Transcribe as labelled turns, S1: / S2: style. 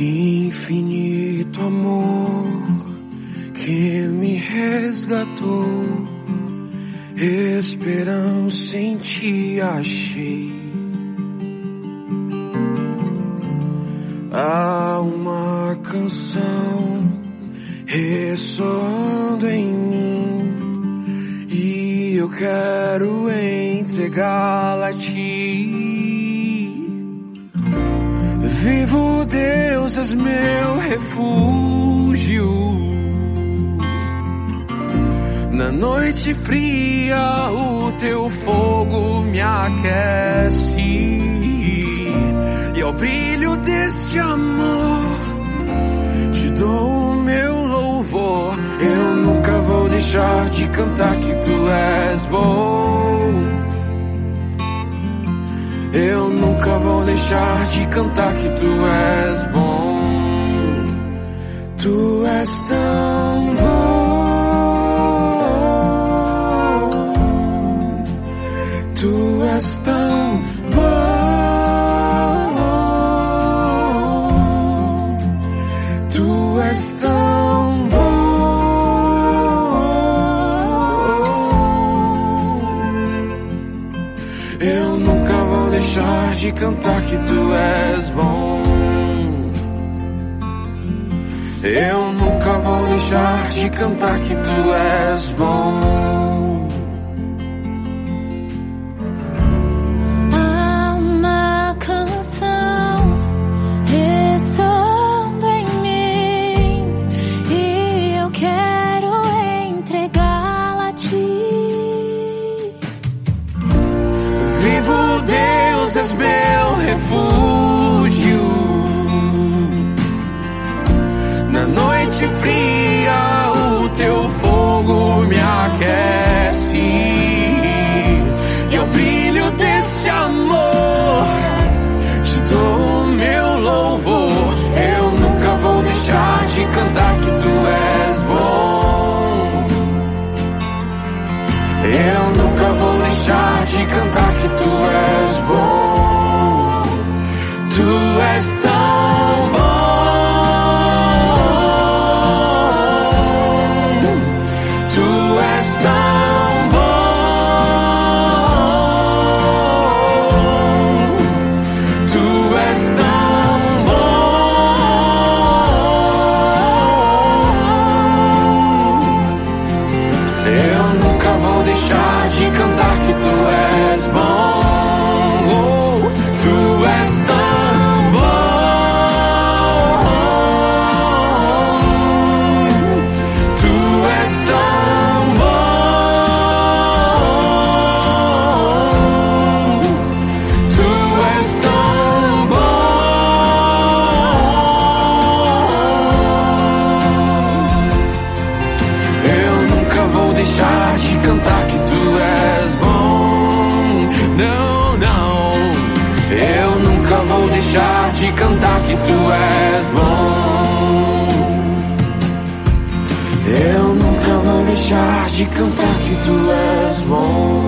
S1: Infinito amor que me resgatou, esperança em ti achei. Há uma canção ressoando em mim e eu quero entregá-la a ti. Vivo Deus, és meu refúgio. Na noite fria o teu fogo me aquece, e ao brilho deste amor te dou o meu louvor. Eu nunca vou deixar de cantar que tu és bom. Eu nunca vou deixar de cantar que tu és bom. Tu és tão bom. Tu és tão bom. Tu és tão bom. Eu nunca vou deixar de cantar que tu és bom. Eu nunca vou deixar de cantar que tu és bom.
S2: Há uma canção ressoando em mim e eu quero entregá-la a ti.
S1: Vivo Deus, és meu refúgio. Na noite fria o teu fogo me aquece, e ao brilho desse amor te dou o meu louvor. Eu nunca vou deixar de cantar que tu és bom. Eu nunca vou deixar de cantar que tu és bom. Tu és tão bom. Tu és tão bom. Tu és tão bom. Eu nunca vou deixar de cantar que tu és bom. Tu és tão bom. Tu és tão bom. Tu és tão bom. Eu nunca vou deixar de cantar que tu és bom. Não, não. Eu nunca vou deixar de cantar que tu és bom. Eu nunca vou deixar de cantar que tu és bom.